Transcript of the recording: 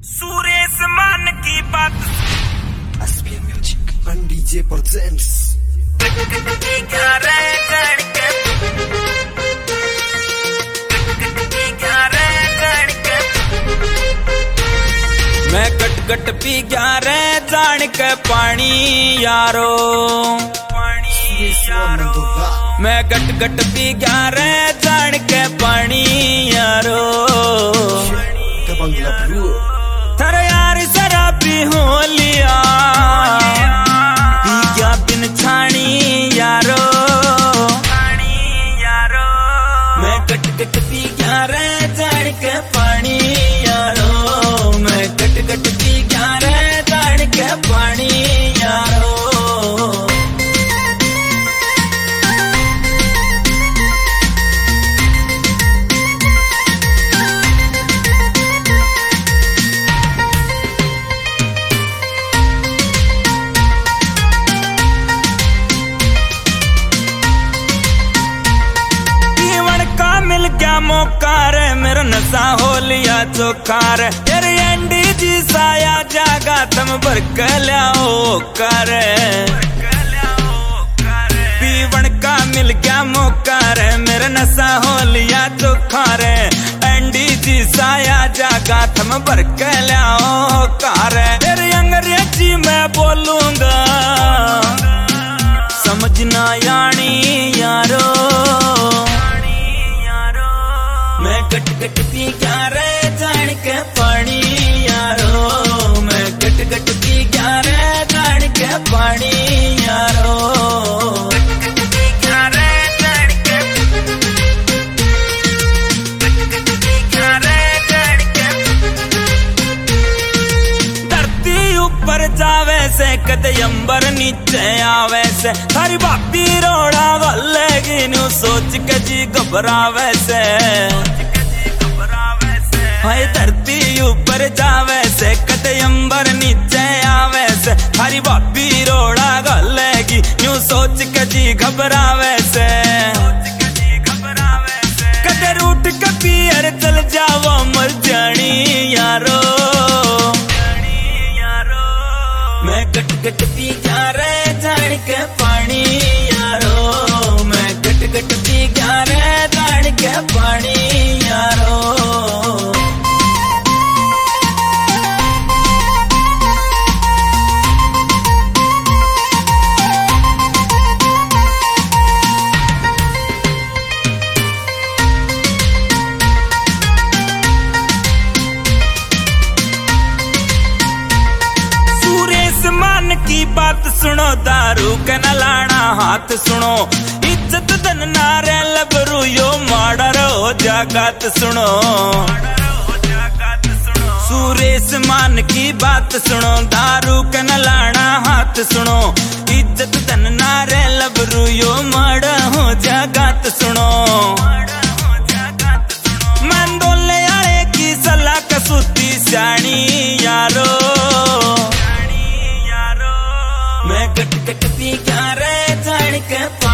सुरेश मान की बात SPM Music and DJ presents मैं कट पी गया रे जान के पानी यारो मैं कट पी गया रे जान के पानी यारो थारे यार शराबी हो लिया पी गया बिन छानी यारो मैं कट पी गया रे जान के पानी यारो मैं कट पी गया रे जान के पानी यारो मिल गया मौका रे मेरा नशा हो लिया चोखा रे तेरे एंडी जी साया जागा तुम भर के लियाओ कर पीवन का मिल गया मौका रे मेरा नशा हो लिया चोखा रे एंडी जी साया जागा तुम भर के लियाओ कर तेरे अंग्रेजी मैं बोलूंगा समझना यानी यारो मैं कट पी गया रे जान के पानी यारो मैं कट पी गया रे जान के पानी यारो धरती ऊपर जावे से कदे अंबर नीचे आवे से थारी भाभी रोड़ा गलेगी न्यू सोच के जी घबरावे से हाय धरती ऊपर जावे से कदे अंबर नीचे आवे से थारी भाभी रोड़ा गलेगी न्यू सोच के जी घबरावे से कदे रूट के पियर चल जाओ मर जानी यारो मैं कट पी गया रे जान के पानी यारो मैं कट पी गया रे जान के पानी यारो मान की बात सुनो दारू के न लाना हाथ सुनो इज्जत धन नारे लबरू यो माड़ा रहो जागत सुनो सुरेश मान की बात सुनो दारू के न लाना हाथ सुनो इज्जत धन नारे लबरू यो माड़ा हो जागत सुनो मैं दोले आए की सलाह कसूती स्याणी यारो मैं कट पी गया रे जान के